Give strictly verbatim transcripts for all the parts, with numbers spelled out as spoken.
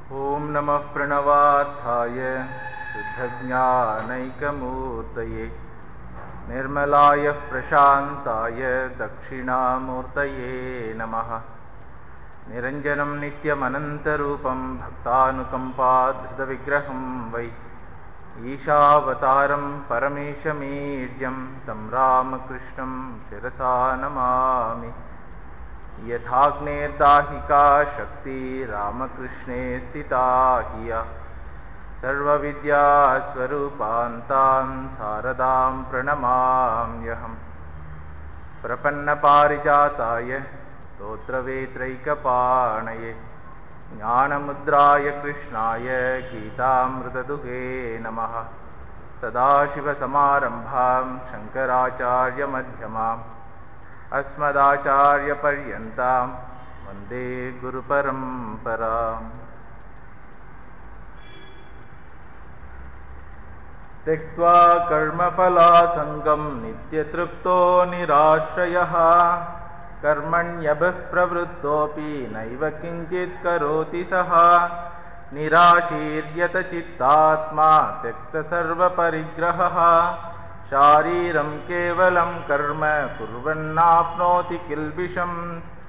ओम नमः प्रणवार्थाय शुद्धज्ञानैकमूर्तये निर्मलाय प्रशान्ताय दक्षिणामूर्तये नमः। निरञ्जनं नित्यमनन्तरूपं भक्तानुकम्पाधृतविग्रहं वै ईशावतारं परमेशमीड्यं तं रामकृष्णं शिरसा नमामि। यथाग्नेर्दाहिका शक्ति रामकृष्णे स्थिता हिय सर्वविद्यास्वरूपान्तां शारदां प्रणमाम्यहम्। प्रपन्नपारिजाताय स्तोत्रवेत्रैकपाणये ज्ञानमुद्राय कृष्णाय गीतामृतदुहे नमः। सदाशिवसमारम्भां शङ्कराचार्यमध्यमाम् अस्मदाचार्यपर्यन्तां वन्दे गुरुपरम्पराम्। त्यक्त्वा कर्मफलासङ्गं नित्यतृप्तो निराश्रयः कर्मण्यभिः प्रवृत्तोऽपि नैव किञ्चित् करोति सः। निराशीर्यतचित्तात्मा त्यक्तसर्वपरिग्रहः शारीरं केवलं कर्म कुर्वन्नाप्नोति किल्बिषम्।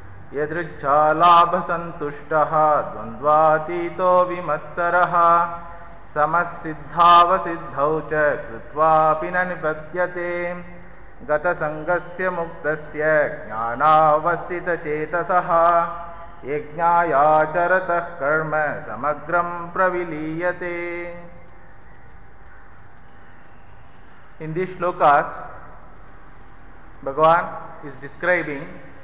यदृच्छालाभसन्तुष्टः द्वन्द्वातीतो विमत्सरः समसिद्धावसिद्धौ च कृत्वापि न निबध्यते। गतसङ्गस्य मुक्तस्य ज्ञानावस्थितचेतसः यज्ञायाचरतः कर्म समग्रं प्रविलीयते। In these shlokas, Bhagavan is describing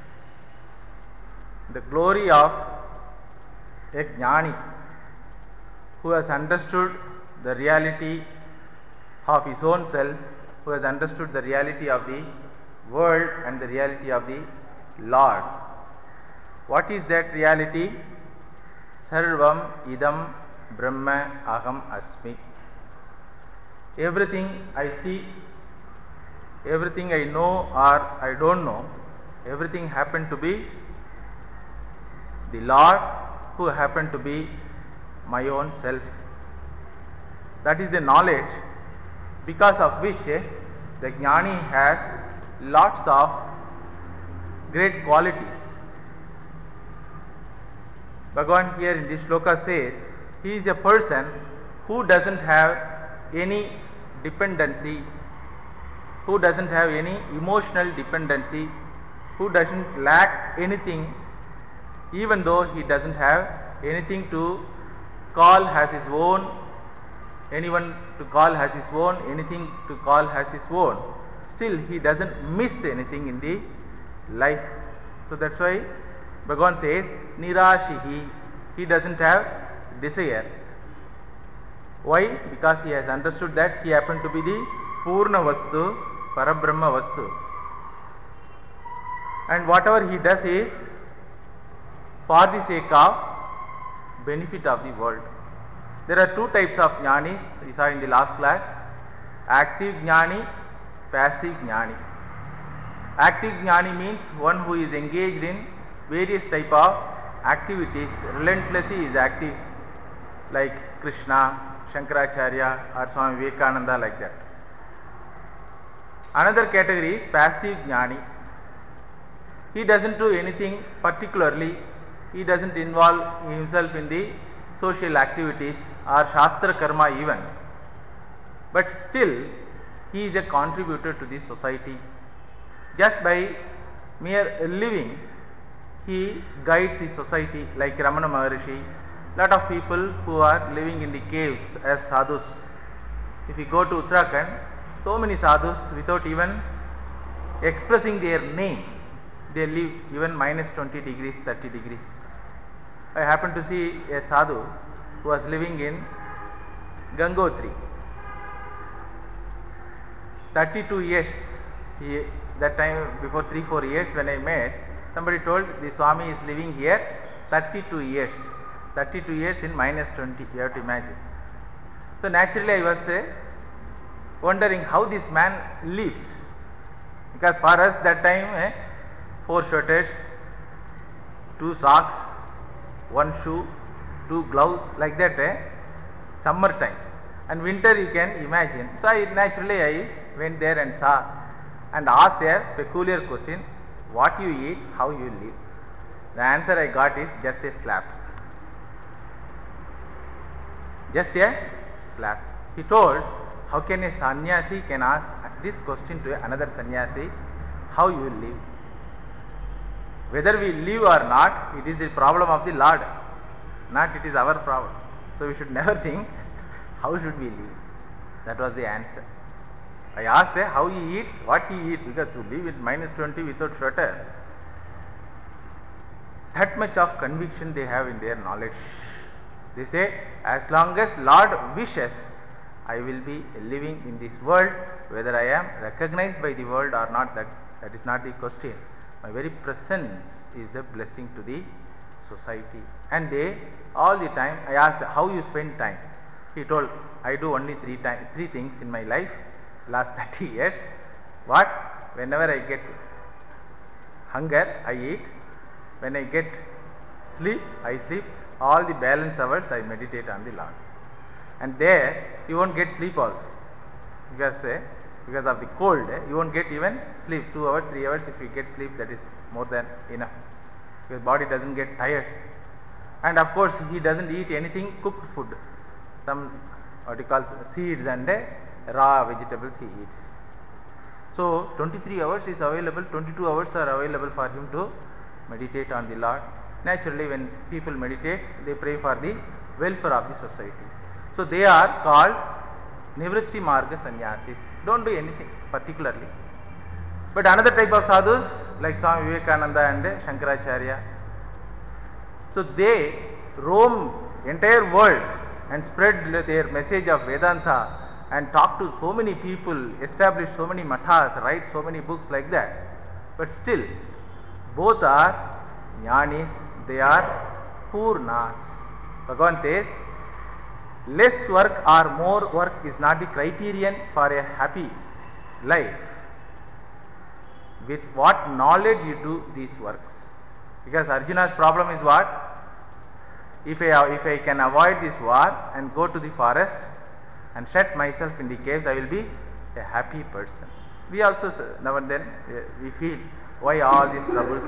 the glory of a jnani who has understood the reality of his own self, who has understood the reality of the world and the reality of the Lord. What is that reality? Sarvam idam brahma aham asmi. Everything I see, everything I know or I don't know, everything happened to be the Lord, who happened to be my own self. That is the knowledge because of which the jnani has lots of great qualities. Bhagavan here in this shloka says, he is a person who doesn't have any dependency, who doesn't have any emotional dependency, who doesn't lack anything, even though he doesn't have anything to call as his own, anyone to call as his own, anything to call as his own. Still he doesn't miss anything in the life. So that's why Bhagavan says Nirashihi, he doesn't have desire. Why? Because he has understood that he happened to be the Purna Vastu, Parabrahma Vastu. And whatever he does is for the sake of benefit of the world. There are two types of jnanis, we saw in the last class: active jnani, passive jnani. Active jnani means one who is engaged in various type of activities, relentlessly is active, like Krishna, Shankaracharya or Swami Vivekananda, like that. Another category is passive jnani. He doesn't do anything particularly, he doesn't involve himself in the social activities or Shastra karma even, but still he is a contributor to the society. Just by mere living he guides the society, like Ramana Maharishi. Lot of people who are living in the caves as sadhus. If you go to Uttarakhand, so many sadhus without even expressing their name, they live even minus twenty degrees, thirty degrees. I happened to see a sadhu who was living in Gangotri. thirty-two years, he, that time before three four years when I met, somebody told the Swami is living here thirty-two years. thirty-two years in minus twenty, you have to imagine. So naturally I was uh, wondering how this man lives, because for us that time uh, four sweaters, two socks, one shoe, two gloves like that, eh? Summer time, and winter you can imagine. So I naturally I went there and saw and asked a peculiar question: what you eat, how you live? The answer I got is just a slap. Just a slap. He told, how can a sannyasi can ask this question to another sannyasi, how you live? Whether we live or not, it is the problem of the Lord, not it is our problem. So we should never think, how should we live? That was the answer. I asked eh, how he eats, what he eats, because to live with minus twenty without shelter, that much of conviction they have in their knowledge. They say, as long as Lord wishes, I will be living in this world, whether I am recognized by the world or not, that, that is not the question. My very presence is a blessing to the society. And they, all the time, I asked, how you spend time? He told, I do only three, time, three things in my life, last thirty years. What? Whenever I get hunger, I eat. When I get sleep, I sleep. All the balance hours, I meditate on the Lord. And there, you won't get sleep also. Because, uh, because of the cold, uh, you won't get even sleep. Two hours, three hours, if you get sleep, that is more than enough. Because body doesn't get tired. And of course, he doesn't eat anything cooked food. Some, what he calls seeds and uh, raw vegetables he eats. So, twenty-three hours is available, twenty-two hours are available for him to meditate on the Lord. Naturally, when people meditate, they pray for the welfare of the society. So they are called Nivritti Marga Sannyasis. Don't do anything particularly. But another type of sadhus, like Swami Vivekananda and Shankaracharya, so they roam entire world and spread their message of Vedanta and talk to so many people, establish so many mathas, write so many books like that. But still, both are jnanis, they are purnas. Bhagavan says, less work or more work is not the criterion for a happy life. With what knowledge you do these works. Because Arjuna's problem is what? If I, if I can avoid this war and go to the forest and shut myself in the caves, I will be a happy person. We also, now and then, uh, we feel, why all these troubles?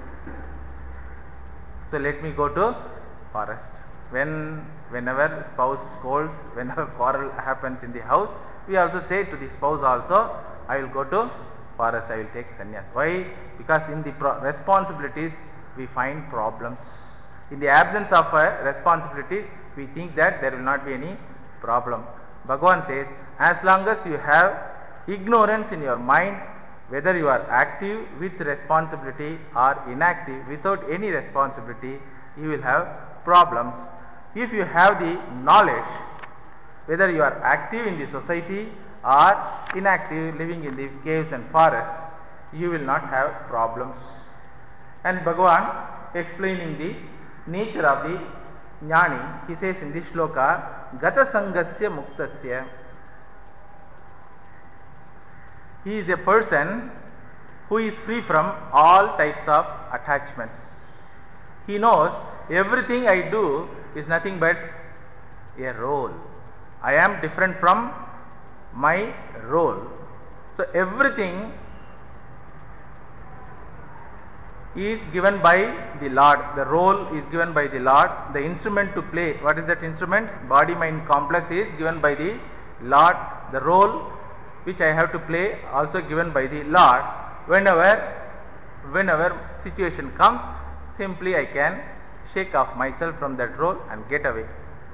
So let me go to forest. When, whenever spouse scolds, whenever quarrel happens in the house, we also say to the spouse also, I will go to forest, I will take sannyas. Why? Because in the pro responsibilities, we find problems. In the absence of uh, responsibilities, we think that there will not be any problem. Bhagavan says, as long as you have ignorance in your mind, whether you are active with responsibility or inactive without any responsibility, you will have problems. If you have the knowledge, whether you are active in the society or inactive living in the caves and forests, you will not have problems. And Bhagavan, explaining the nature of the jnani, he says in this shloka, Gata Sangasya Muktasya. He is a person who is free from all types of attachments. He knows everything I do is nothing but a role. I am different from my role. So everything is given by the Lord. The role is given by the Lord. The instrument to play, what is that instrument? Body-mind complex is given by the Lord. The role which I have to play also given by the Lord. Whenever, whenever situation comes, simply I can shake off myself from that role and get away.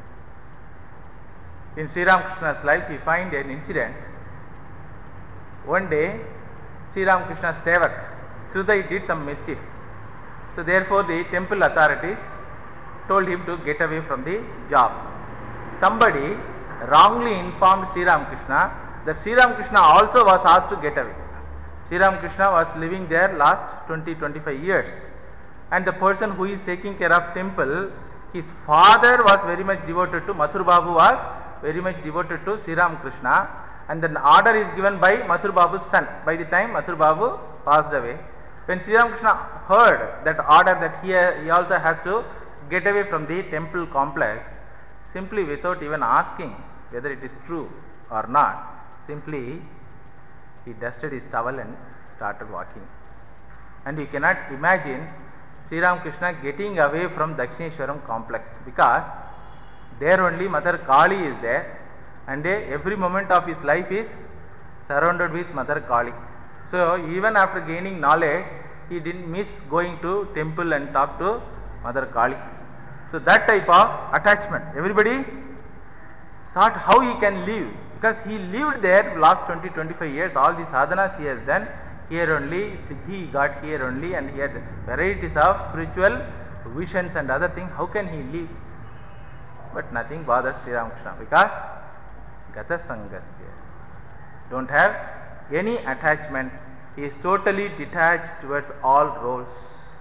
In Sri Ramakrishna's life, we find an incident. One day, Sri Ramakrishna's sevak, Hridai, did some mischief. So therefore, the temple authorities told him to get away from the job. Somebody wrongly informed Sri Ramakrishna that Sri Ramakrishna also was asked to get away. Sri Ramakrishna was living there last twenty to twenty-five years. And the person who is taking care of temple, his father was very much devoted to, Mathur Babu was very much devoted to Sri Ramakrishna. And then order is given by Mathur Babu's son. By the time Mathur Babu passed away, when Sri Ramakrishna heard that order that he, he also has to get away from the temple complex simply without even asking whether it is true or not. Simply he dusted his towel and started walking. And you cannot imagine Sri Ramakrishna getting away from Dakshineshwaram complex, because there only Mother Kali is there, and every moment of his life is surrounded with Mother Kali. So even after gaining knowledge, he didn't miss going to temple and talk to Mother Kali. So that type of attachment, everybody thought how he can live, because he lived there last twenty to twenty-five years. All the sadhanas he has done here only, he got here only, and he had varieties of spiritual visions and other things. How can he live? But nothing bothers Sri Ramakrishna, because Gata Sangasya, don't have any attachment. He is totally detached towards all roles.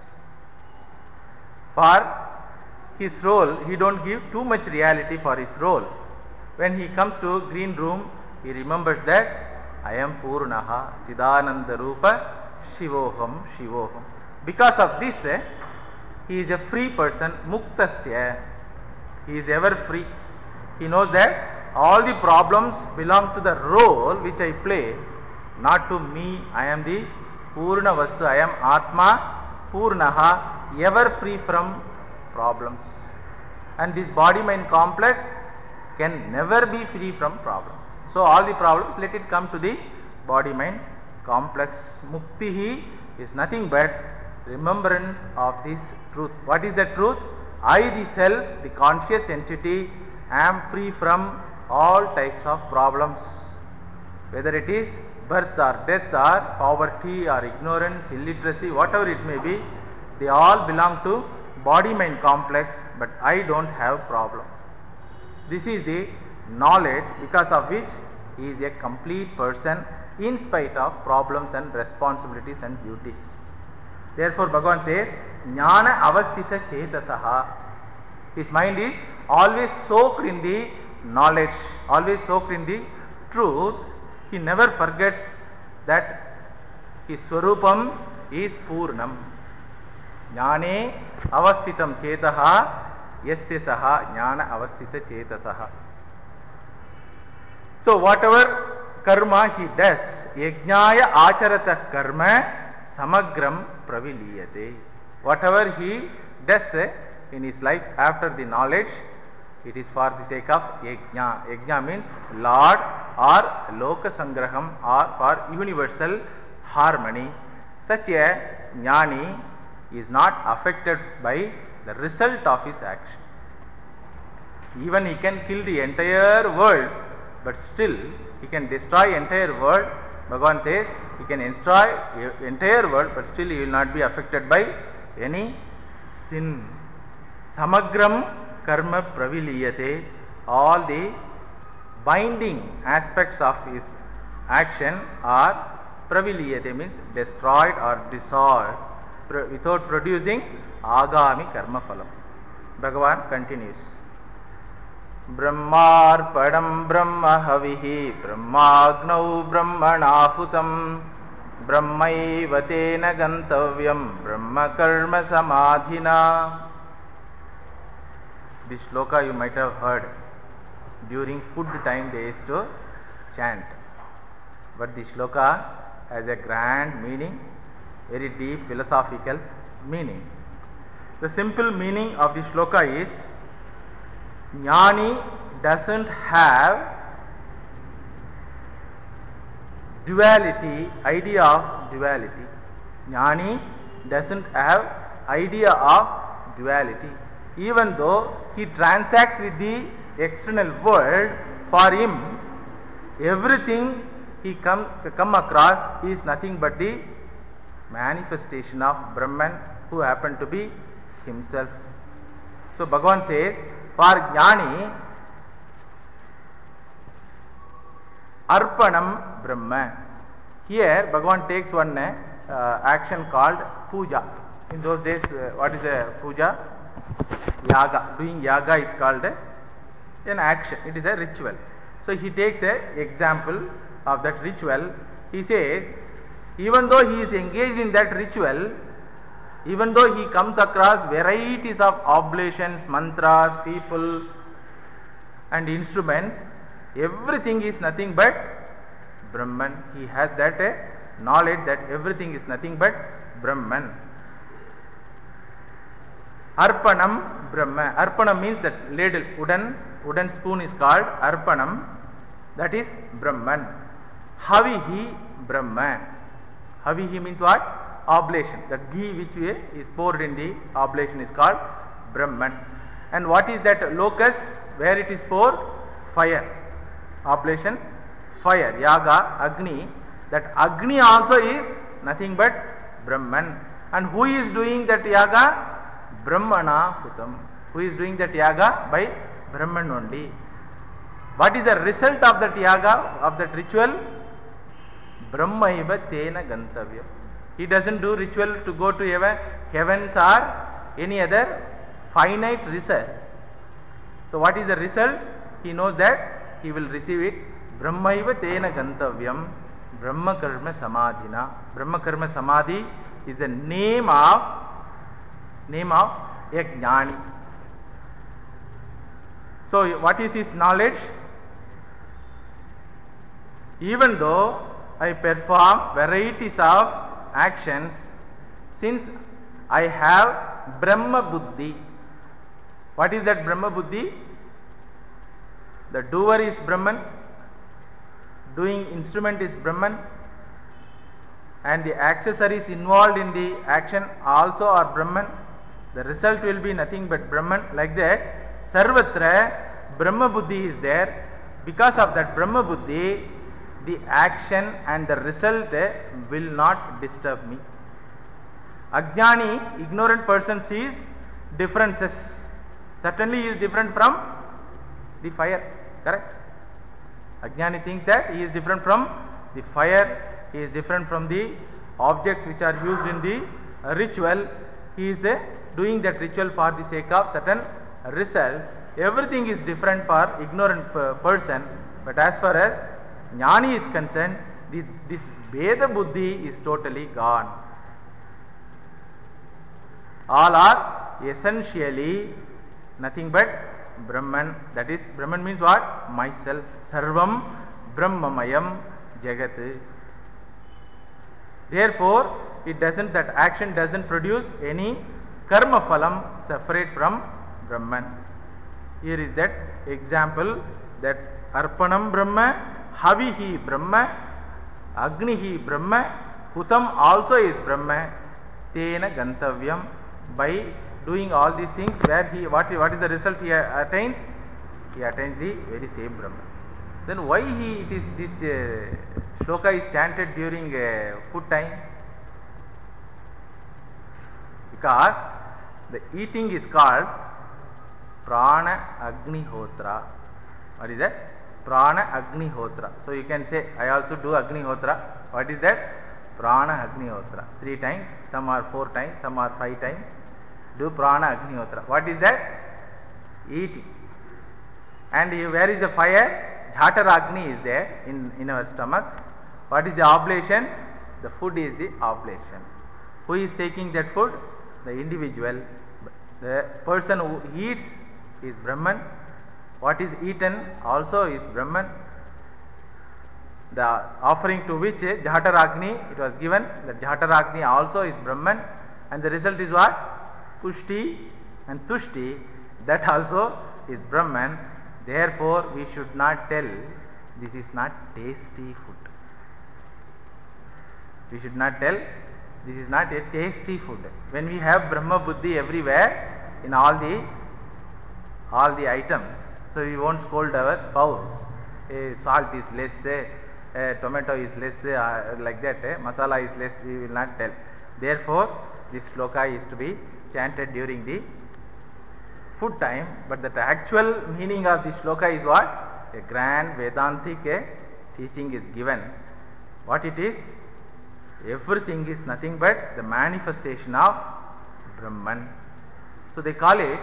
For his role, he don't give too much reality for his role. When he comes to green room, he remembers that I am Purnaha, Chidananda Rupa, Shivoham, Shivoham. Because of this, eh, he is a free person, Muktasya. He is ever free. He knows that all the problems belong to the role which I play, not to me. I am the Purna Vastu, I am Atma, Purnaha, ever free from problems. And this body-mind complex can never be free from problems. So all the problems, let it come to the body-mind complex. Muktihi is nothing but remembrance of this truth. What is the truth? I, the self, the conscious entity, am free from all types of problems. Whether it is birth or death or poverty or ignorance, illiteracy, whatever it may be, they all belong to body-mind complex, but I don't have problem. This is the knowledge because of which he is a complete person in spite of problems and responsibilities and duties. Therefore Bhagavan says, Jnana avasthita chetasaha. His mind is always soaked in the knowledge, always soaked in the truth. He never forgets that his Swarupam is Purnam. Jnane avasthitam chetaha yasya saha jnana avasthita chetasaha. So whatever karma he does, yajnaya acharata karma samagram praviliyate. Whatever he does in his life after the knowledge, it is for the sake of yajna. Yajna means Lord or loka sangraham, or for universal harmony. Such a jnani is not affected by the result of his action. Even he can kill the entire world, but still he can destroy entire world. Bhagavan says he can destroy entire world, but still he will not be affected by any sin. Samagram karma praviliyate. All the binding aspects of his action are praviliyate, means destroyed or dissolved without producing agami karma phalam. Bhagavan continues. Brahmarpadam brahma havihi brahmagnau brahmanahutam brahmaivatena gantavyam brahma karma samadhina. This shloka you might have heard. During food time they used to chant. But this shloka has a grand meaning, very deep philosophical meaning. The simple meaning of the shloka is, Jnani doesn't have duality, idea of duality. Jnani doesn't have idea of duality. Even though he transacts with the external world, for him everything he come, come across is nothing but the manifestation of Brahman, who happened to be himself. So Bhagavan says, for Jnani, Arpanam Brahma. Here Bhagavan takes one uh, action called puja. In those days, uh, what is a puja? Yaga. Doing yaga is called a, an action. It is a ritual. So he takes an example of that ritual. He says, even though he is engaged in that ritual, even though he comes across varieties of oblations, mantras, people and instruments, everything is nothing but Brahman. He has that uh, knowledge that everything is nothing but Brahman. Arpanam Brahma. Arpanam means that ladle, wooden, wooden spoon is called Arpanam. That is Brahman. Havihi Brahma. Havihi means what? Oblation. That ghee which is poured in the oblation is called Brahman. And what is that locus where it is poured? Fire. Oblation, fire. Yaga, Agni. That Agni also is nothing but Brahman. And who is doing that yaga? Brahmana Hutam. Who is doing that yaga? By Brahman only. What is the result of that yaga, of that ritual? Brahmaiva tena gantavya. He doesn't do ritual to go to heaven, heavens or any other finite result. So what is the result? He knows that he will receive it. Brahmaiva tena gantavyam. Brahma karma samadhina. Brahma karma samadhi is the name of name of a jnani. So what is his knowledge? Even though I perform varieties of actions, since I have Brahma Buddhi. What is that Brahma Buddhi? The doer is Brahman, doing instrument is Brahman, and the accessories involved in the action also are Brahman. The result will be nothing but Brahman. Like that, Sarvatra Brahma Buddhi is there. Because of that Brahma Buddhi, the action and the result will not disturb me. Ajnani, ignorant person, sees differences. Certainly he is different from the fire. Correct? Ajnani thinks that he is different from the fire. He is different from the objects which are used in the ritual. He is uh, doing that ritual for the sake of certain result. Everything is different for ignorant uh, person. But as far as Jnani is concerned, this, this Veda Buddhi is totally gone. All are essentially nothing but Brahman. That is, Brahman means what? Myself. Sarvam Brahmamayam Jagat. Therefore, it doesn't, that action doesn't produce any karma phalam separate from Brahman. Here is that example, that Arpanam Brahma, Havihi Brahma, Agnihi Brahma, Hutam also is Brahma, Tena Gantavyam. By doing all these things, where he, what, what is the result he attains? He attains the very same Brahma. Then why he, it is this uh, shloka is chanted during uh, food time? Because the eating is called Prana Agnihotra. What is that? Prana Agnihotra. So you can say, I also do Agnihotra. What is that? Prana Agnihotra. Three times, some are four times, some are five times. Do Prana Agnihotra. What is that? Eating. And where is the fire? Jhataragni is there in, in our stomach. What is the oblation? The food is the oblation. Who is taking that food? The individual. The person who eats is Brahman. What is eaten also is Brahman. The offering to which Jhataragni it was given, the Jhataragni also is Brahman, and the result is what? Pushti and Tushti, that also is Brahman. Therefore, we should not tell this is not tasty food. We should not tell this is not a tasty food. When we have Brahma Buddhi everywhere in all the all the items, so we won't scold our spouse. Eh, salt is less, eh, tomato is less, uh, like that, eh, masala is less, we will not tell. Therefore, this shloka is to be chanted during the food time, but the actual meaning of this shloka is what? A grand Vedantic eh, teaching is given. What it is? Everything is nothing but the manifestation of Brahman. So they call it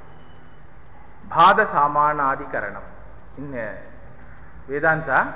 Bhada Samanadikaranam. In uh, Vedanta,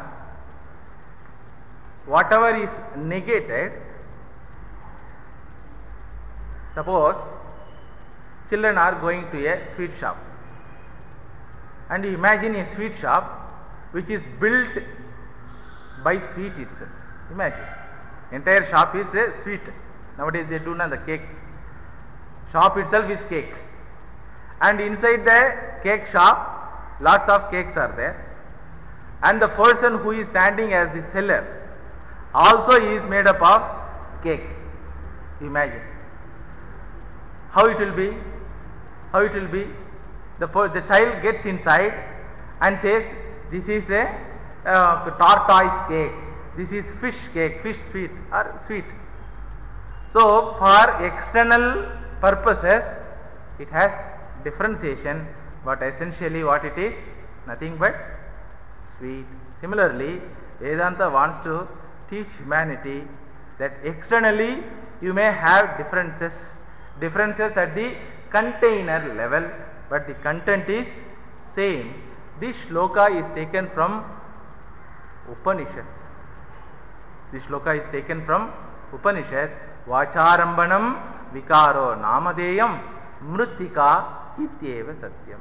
whatever is negated Suppose children are going to a sweet shop, and you imagine a sweet shop which is built by sweet itself. Imagine, entire shop is a sweet. Nowadays they do not the cake. Shop itself is cake, and inside the cake shop lots of cakes are there, and the person who is standing as the seller also is made up of cake. Imagine how it will be. How it will be? The the child gets inside and says, "This is a uh, tortoise cake. This is fish cake, fish sweet or sweet." So for external purposes, it has differentiation, but essentially what it is? Nothing but sweet. Similarly, Vedanta wants to teach humanity that externally you may have differences, differences at the container level, but the content is same. This shloka is taken from Upanishads. This shloka is taken from Upanishad. Vacharambanam vikaro namadeyam mritika ityeva satyam.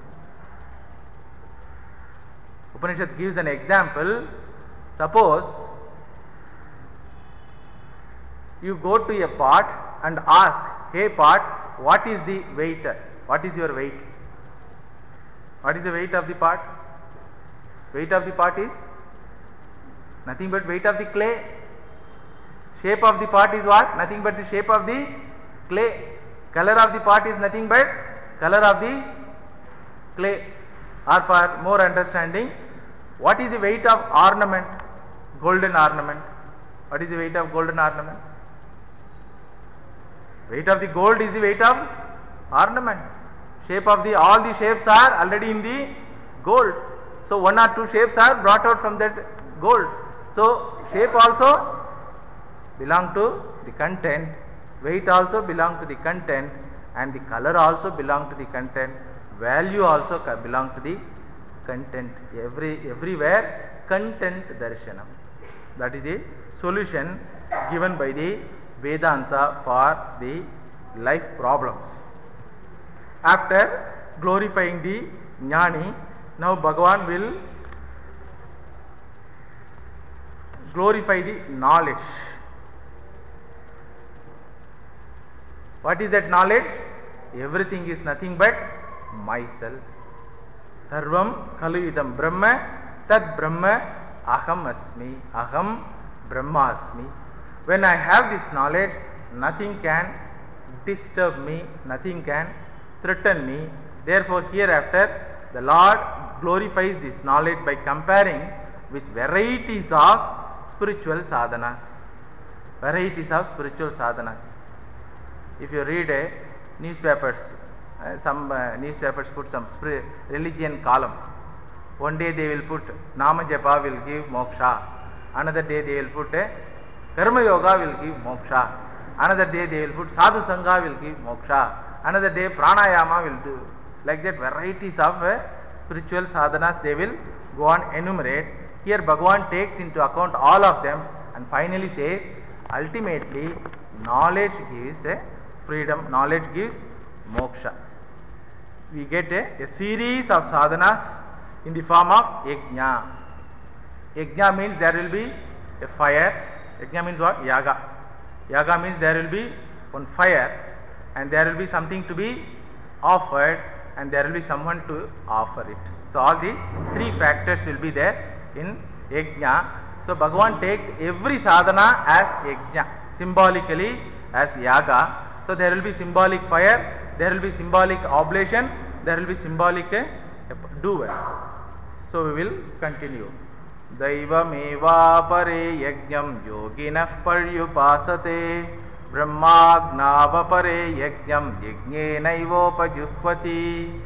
Upanishad gives an example. Suppose you go to a pot and ask, "Hey pot, what is the weight? What is your weight?" What is the weight of the pot? Weight of the pot is nothing but weight of the clay. Shape of the pot is what? Nothing but the shape of the clay. Color of the pot is nothing but color of the clay. Or for more understanding, what is the weight of ornament? Golden ornament. What is the weight of golden ornament? Weight of the gold is the weight of ornament. Shape of the, all the shapes are already in the gold. So one or two shapes are brought out from that gold. So shape also belong to the content, weight also belong to the content, and the color also belong to the content, value also belong to the content. Every everywhere content darshanam. That is the solution given by the Vedanta for the life problems. After glorifying the Jnani, now Bhagavan will glorify the knowledge. What is that knowledge? Everything is nothing but myself. Sarvam khalu idam brahma tad brahma aham asmi, aham brahmasmi. When I have this knowledge, nothing can disturb me, nothing can threaten me. Therefore hereafter the Lord glorifies this knowledge by comparing with varieties of spiritual sadhanas. Varieties of spiritual sadhanas. If you read uh, newspapers, uh, some uh, newspapers put some religion column. One day they will put Nama Japa will give moksha. Another day they will put uh, Karma Yoga will give moksha. Another day they will put Sadhu Sangha will give moksha. Another day Pranayama will do. Like that, varieties of uh, spiritual sadhanas they will go on enumerate. Here Bhagavan takes into account all of them and finally says, ultimately knowledge gives a freedom, knowledge gives moksha. We get a, a series of sadhanas in the form of yajna. Yajna means there will be a fire. Yajna means what? Yaga. Yaga means there will be one fire and there will be something to be offered and there will be someone to offer it. So all the three factors will be there in yajna. So Bhagavan takes every sadhana as yajna, symbolically as yaga. So there will be symbolic fire, there will be symbolic oblation, there will be symbolic uh, doer. So we will continue. Daivameva pare yajnam yoginah paryupasate brahmagnava pare yajnam yajnenaivopajuhvati.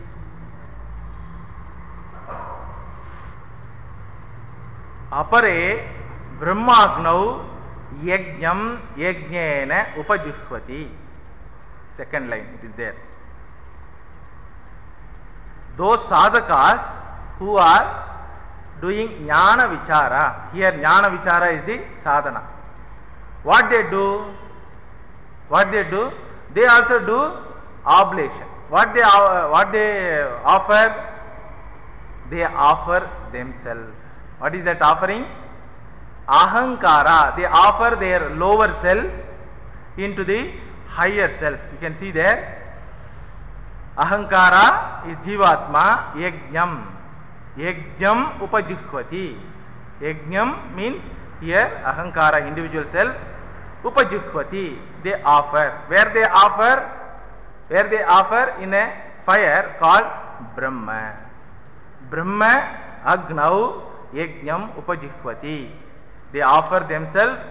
Apare brahmagnau yajnam yajnena upajuhvati. Second line, it is there. Those sadhakas who are doing jnana vichara, here jnana vichara is the sadhana. What they do? What they do? they also do oblation. What they, uh, what they offer? They offer themselves. What is that offering? Ahankara. They offer their lower self into the higher self. You can see there. Ahankara is Jivatma, Yajnam. Yajnam upajihvati. Yajnam means here Ahankara, individual self, upajihvati. They offer. Where they offer? Where they offer? In a fire called Brahma. Brahma Agnau Yajnam upajihvati. They offer themselves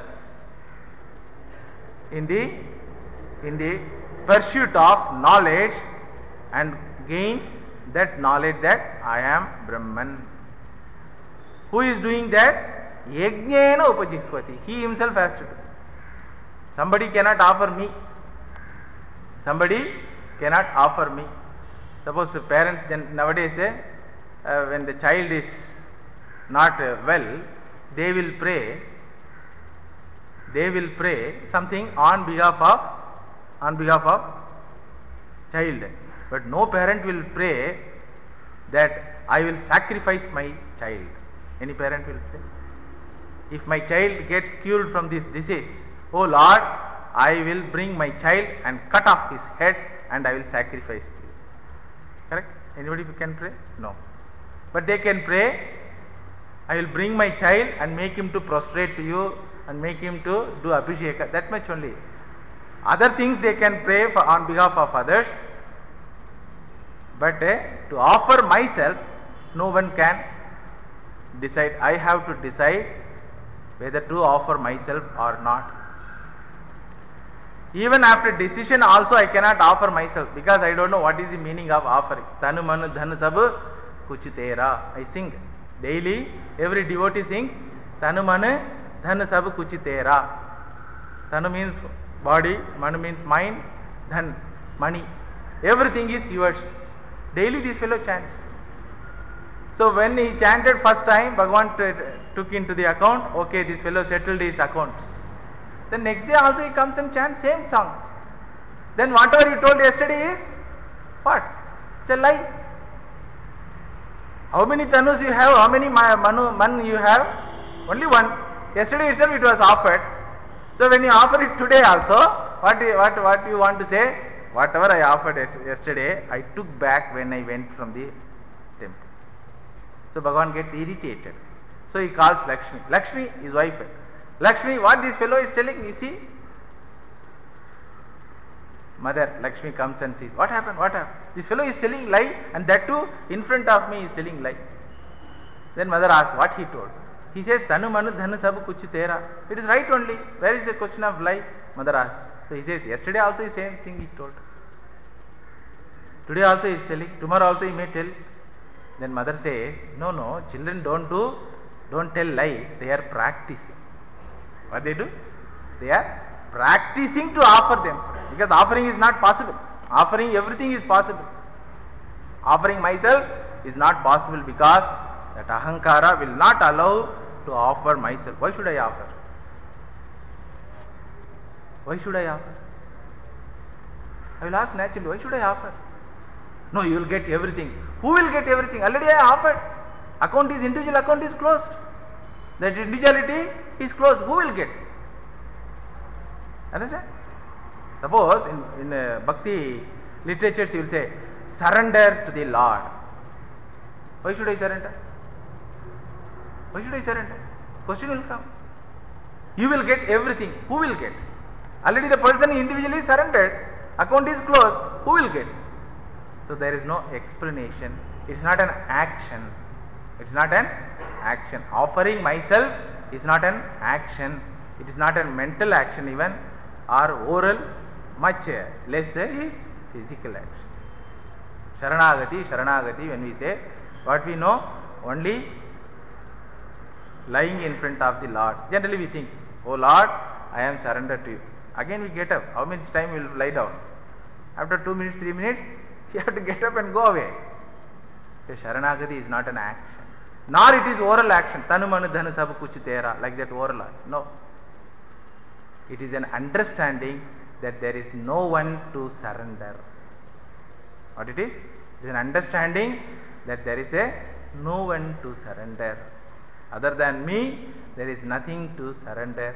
in the in the pursuit of knowledge and gain that knowledge that I am Brahman. Who is doing that? Yajnena upajihvati. He himself has to do. Somebody cannot offer me. Somebody cannot offer me. Suppose the parents then nowadays say, uh, when the child is not uh, well, they will pray. They will pray something on behalf of on behalf of child. But no parent will pray that I will sacrifice my child. Any parent will say, if my child gets cured from this disease, oh Lord, I will bring my child and cut off his head and I will sacrifice you. Correct? Anybody can pray? No. But they can pray, I will bring my child and make him to prostrate to you and make him to do abhisheka. That much only. Other things they can pray for on behalf of others. But uh, to offer myself, no one can decide. I have to decide whether to offer myself or not. Even after decision also I cannot offer myself because I don't know what is the meaning of offering. Tanu manu dhanu sabu kuchitera. I sing daily. Every devotee sings Tanu manu dhanu sabu kuchitera. Tanu means body, manu means mind, dhan, money. Everything is yours. Daily this fellow chants. So when he chanted first time, Bhagavan took into the account, okay, this fellow settled his accounts. Then next day also he comes and chants same song. Then whatever he told yesterday is what? It's a lie. How many tanus you have? How many manu, man you have? Only one. Yesterday itself it was offered. So when you offer it today also, what what what you want to say? Whatever I offered yesterday, I took back when I went from the temple. So Bhagavan gets irritated. So he calls Lakshmi. Lakshmi is wife. Lakshmi, what this fellow is telling, you see? Mother, Lakshmi comes and sees. What happened? What happened? This fellow is telling lie, and that too in front of me is telling lie. Then mother asks what he told. He says, Tanu manu dhanu sabu kuchitera. It is right only. Where is the question of lie? Mother asks. So he says, yesterday also the same thing he told. Today also he is telling. Tomorrow also he may tell. Then mother says, no, no, children don't do, don't tell lie. They are practicing. What they do? They are practicing to offer them. Because offering is not possible. Offering everything is possible. Offering myself is not possible because that ahankara will not allow to offer myself. Why should I offer? Why should I offer? I will ask naturally, why should I offer? No, you will get everything. Who will get everything? Already I offered. Account is, individual account is closed. That individuality is closed. Who will get? Understand? Suppose in, in uh, Bhakti literatures you will say, surrender to the Lord. Why should I surrender? Why should I surrender? Question will come. You will get everything. Who will get? Already the person individually surrendered. Account is closed. Who will get? So there is no explanation. It's not an action. It's not an action. Offering myself is not an action. It is not a mental action even, or oral, much less is physical action. Sharanagati, Sharanagati, when we say, what we know, only lying in front of the Lord. Generally we think, oh Lord, I am surrendered to you. Again we get up. How much time we will lie down? After two minutes, three minutes, you have to get up and go away. So Sharanagati is not an action. Nor it is oral action. Tanu manu dhanu sabu kuchitera, like that oral. No. It is an understanding that there is no one to surrender. What it is? It is an understanding that there is a no one to surrender. Other than me, there is nothing to surrender.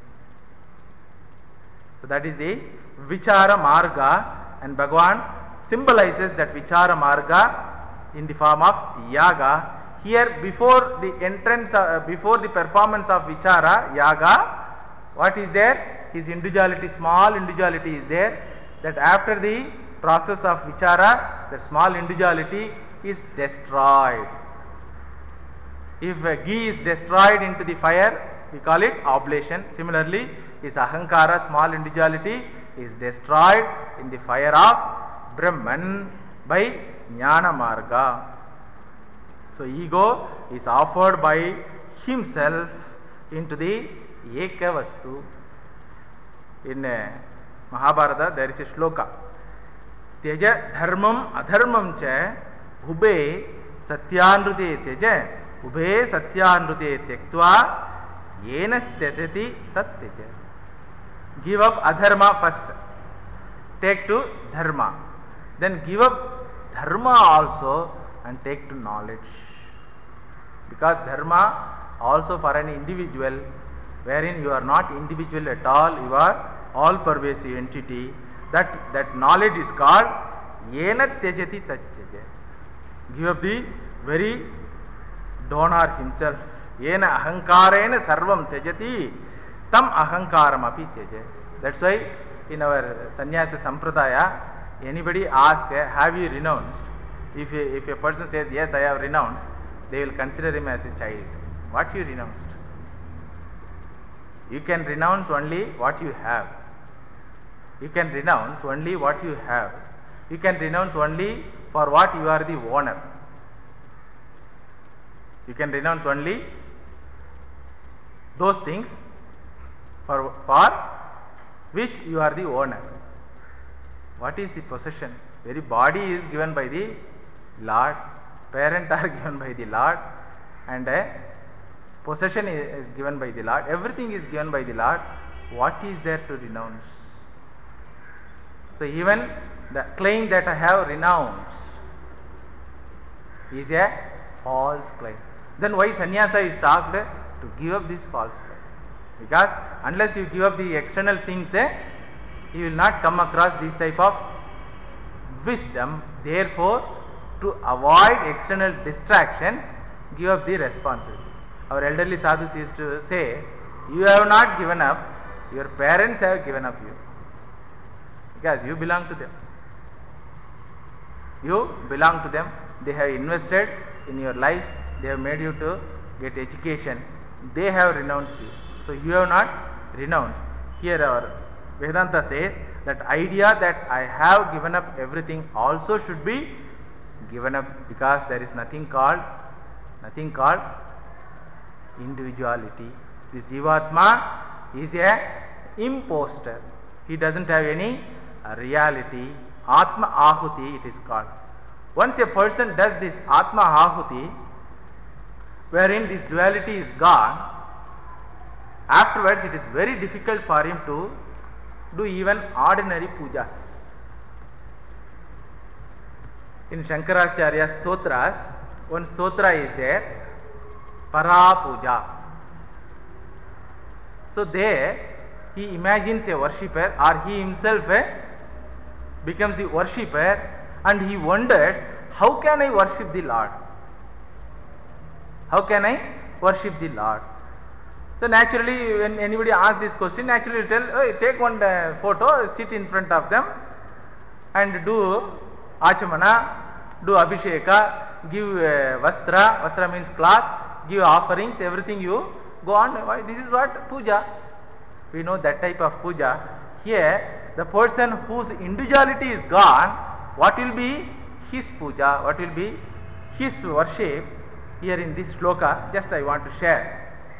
So that is the Vichara Marga, and Bhagavan symbolizes that Vichara Marga in the form of Yaga. Here, before the entrance, uh, before the performance of Vichara, Yaga, what is there? His individuality, small individuality is there. That after the process of Vichara, that small individuality is destroyed. If a ghee is destroyed into the fire, we call it oblation. Similarly, his ahankara, small individuality, is destroyed in the fire of Brahman by Jnana Marga. So ego is offered by himself into the Ekavastu. In uh, Mahabharata, there is a shloka. Teja dharmam adharmam cha ube satyanrute teja ube satyanrute tektva yena sthati tat teja. Give up adharma first. Take to dharma. Then give up dharma also and take to knowledge. Because dharma also for an individual, wherein you are not individual at all, you are all pervasive entity, that that knowledge is called Yena Tejati Tatyaja. Give up the very donor himself. Yena Ahankarena Sarvam Tejati Tam Ahankaram Api Teja. That's why in our Sannyasa Sampradaya, anybody ask, have you renounced? If a, if a person says, yes, I have renounced, they will consider him as a child. What you renounced? You can renounce only what you have. You can renounce only what you have. You can renounce only for what you are the owner. You can renounce only those things for, for which you are the owner. What is the possession? Very body is given by the Lord, parents are given by the Lord, and uh, possession is, is given by the Lord. Everything is given by the Lord. What is there to renounce? So even the claim that I have renounced is a false claim. Then why sannyasa is talked? To give up this false claim. Because unless you give up the external things, eh, you will not come across this type of wisdom. Therefore, to avoid external distractions, give up the responsibility. Our elderly sadhus used to say, you have not given up, your parents have given up you. Because you belong to them. You belong to them. They have invested in your life. They have made you to get education. They have renounced you. So you have not renounced. Here our Vedanta says that idea that I have given up everything also should be given up, because there is nothing called nothing called individuality. This Jivatma is a imposter. He doesn't have any uh, reality. Atma Ahuti it is called. Once a person does this Atma Ahuti, wherein this duality is gone, afterwards it is very difficult for him to do even ordinary pujas. In Shankaracharya's stotras, one stotra is there, Para Puja. So there he imagines a worshipper, or he himself eh, becomes the worshipper, and he wonders, how can I worship the Lord? How can I worship the Lord? So naturally, when anybody asks this question, naturally tell, oh, take one uh, photo, sit in front of them and do Achamana, do Abhisheka, give uh, Vastra, Vastra means cloth, give offerings, everything you go on. This is what puja. We know that type of puja. Here, the person whose individuality is gone, what will be his puja, what will be his worship? Here in this shloka, just I want to share.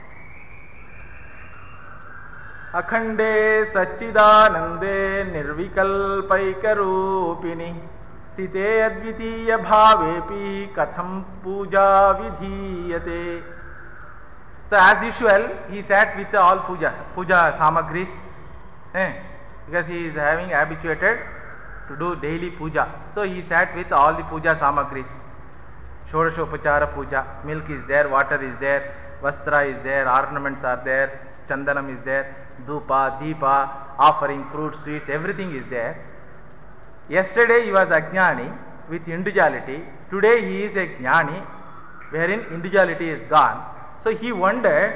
Akhande Sachidanande Nirvikalpaikarupini Sthite Advitiya Bhavepi Katham Puja Vidhiyate. So as usual, he sat with all puja, puja samagris. Eh? because he is having habituated to do daily puja. So he sat with all the puja samagris. Shodashopachara puja. Milk is there, water is there, vastra is there, ornaments are there, chandanam is there, dhupa, deepa, offering fruit, sweets, everything is there. Yesterday he was ajnani with individuality. Today he is a jnani wherein individuality is gone. So he wonders,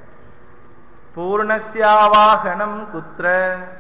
Purnasya vahanam kutra?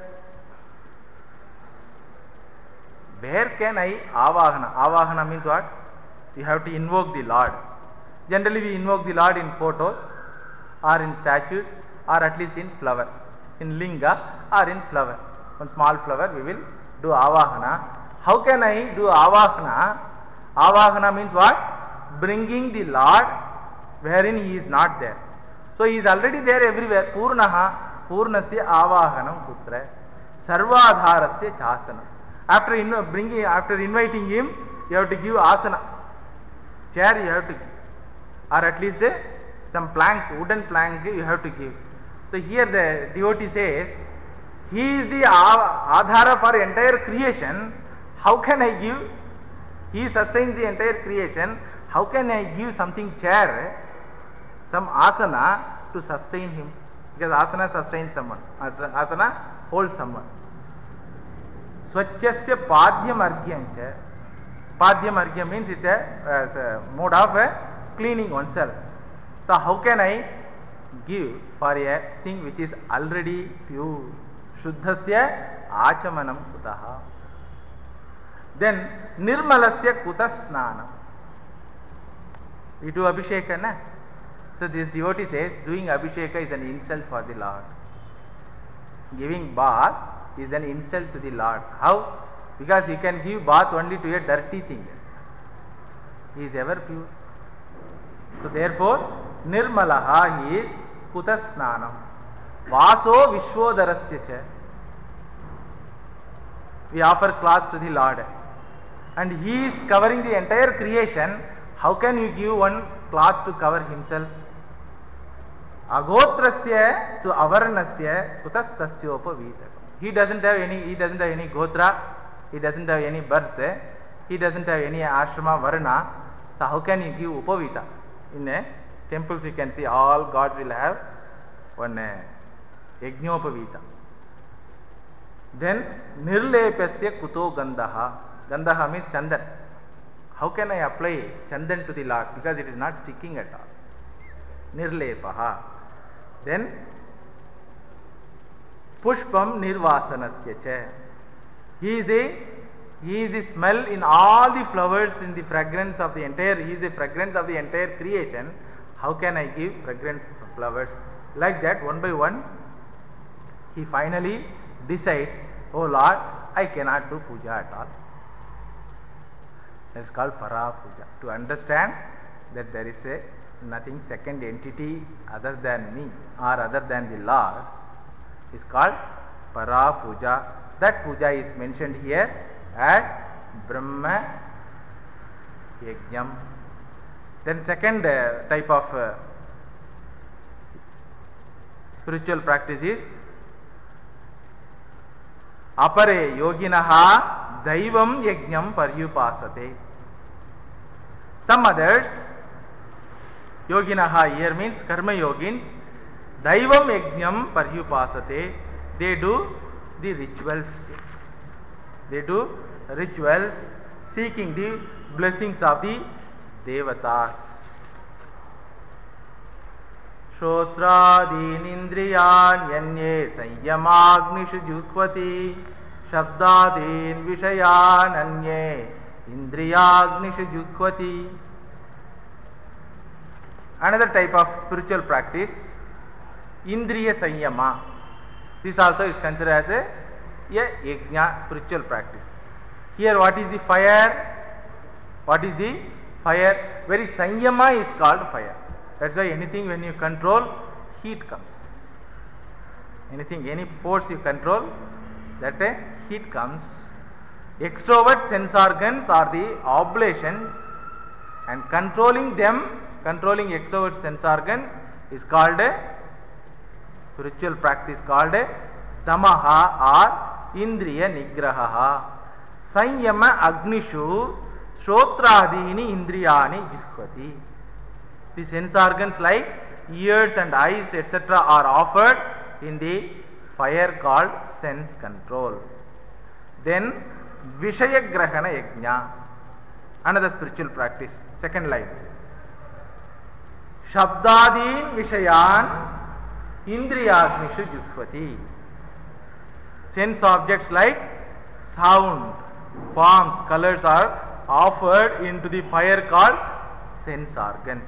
Where can I avahana? Avahana means what? You have to invoke the Lord. Generally we invoke the Lord in photos or in statues or at least in flower. In linga or in flower. One small flower we will do avahana. How can I do avahana? Avahana means what? Bringing the Lord wherein he is not there. So he is already there everywhere. Purnaha, Purnasya avahanam kutra, Sarvadharasya chasana. After in, bringing, after inviting him, you have to give asana. Chair you have to give. Or at least uh, some plank, wooden plank you have to give. So here the devotee says, he is the adhara for entire creation. How can I give? He sustains the entire creation. How can I give something chair, some asana to sustain him? Because asana sustains someone. Asana holds someone. Swachasya padhyam argyam cha. Padhyam argyam means it's a, a mode of uh, cleaning oneself. So how can I give for a thing which is already pure? Shuddhasya achamanam kutaha. Then nirmalasya kutasnanam. We do abhisheka, na? So this devotee says doing abhisheka is an insult for the Lord. Giving bath is an insult to the Lord. How? Because he can give bath only to a dirty thing. He is ever pure. So therefore, nirmalaha he is kutasnanam. Vaso vishwodarasya cha. We offer cloth to the Lord. And he is covering the entire creation. How can you give one cloth to cover himself? Agotrasya to avarnasya kutastasyopavitakam. He doesn't have any, he doesn't have any gotra, he doesn't have any birth, he doesn't have any ashrama varna. So how can you give upavita? In a temples you can see all gods will have one uh, yajnopavita. Then nirlepasya kuto gandaha. Gandaha means chandan. How can I apply chandan to the Lord? Because it is not sticking at all. Nirlepaha. Then pushpam nirvasanasya cha. He is a he is the smell in all the flowers, in the fragrance of the entire, he is the fragrance of the entire creation. How can I give fragrance of flowers? Like that, one by one, he finally decides, oh Lord, I cannot do puja at all. That is called para puja. To understand that there is a nothing second entity other than me or other than the Lord is called para puja. That puja is mentioned here as Brahma Yajnam. Then second uh, type of uh, spiritual practice is Apare yoginaha daivam yajnam paryupasate. Some others, yoginaha here means karma yogins, daivam yajnam paryupasate. They do the rituals. They do rituals seeking the blessings of the devatas. Shotradin indriyan yanye sanyamagnishu juhvati shabdadin vishayan anye indriyagnishu juhvati. Another type of spiritual practice, indriya sanyama. This also is considered as a, a yajna spiritual practice. Here what is the fire? What is the fire? Very sanyama is called fire. That's why anything when you control, heat comes. Anything, any force you control, that a heat comes. Extrovert sense organs are the oblations, and controlling them, controlling extrovert sense organs is called a spiritual practice called a damaha or indriya nigraha. Sanyama agnishu shotradini indriyani jihvati. The sense organs like ears and eyes et cetera are offered in the fire called sense control. Then Vishaya Grahana Yajna, another spiritual practice. Second line. Shabdadin Vishayan Indriyagnishu Jukvati. Sense objects like sound, forms, colors are offered into the fire called sense organs.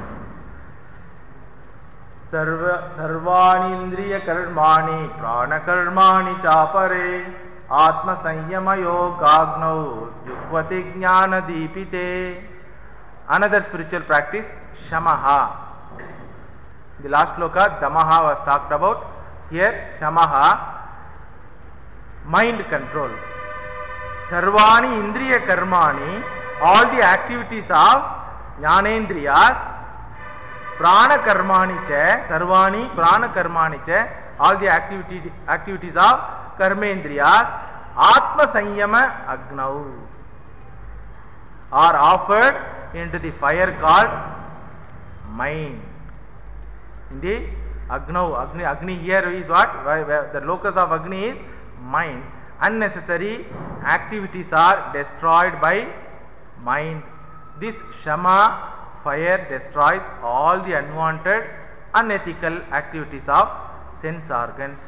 Sarva, Sarvani Indriya Karmani Prana Karmani Chapare Atma Sanyama Yogagnau Jukvati Jnana Deepite. Another spiritual practice, Shamaha. The last sloka, Damaha was talked about. Here, Shamaha, mind control. Sarvani Indriya Karmani, all the activities of Jnanendriyas, Prana Karmani cha, Sarvani Prana Karmani cha, all the activities, activities of Karmendriyas, Atma Sanyama Agnau, are offered into the fire called mind. In the Agnau, Agni, Agni here is what? The locus of Agni is mind. Unnecessary activities are destroyed by mind. This Shama fire destroys all the unwanted, unethical activities of sense organs.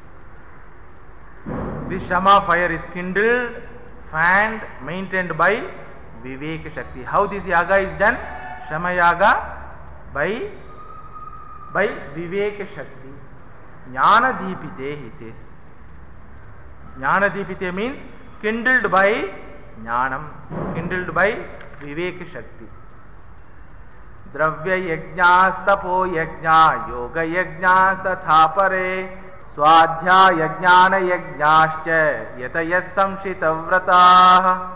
This Shama fire is kindled, fanned, maintained by Viveka Shakti. How this yaga is done? Shama yaga by, by Viveka Shakti. Jnana Deepite, he says. Jnana Deepite means kindled by Jnanam, kindled by Viveka Shakti. Dravya yajna tapo yajna yoga yajna tatha pare swadhya yajnana yajnascha yatayas samshita vrataah.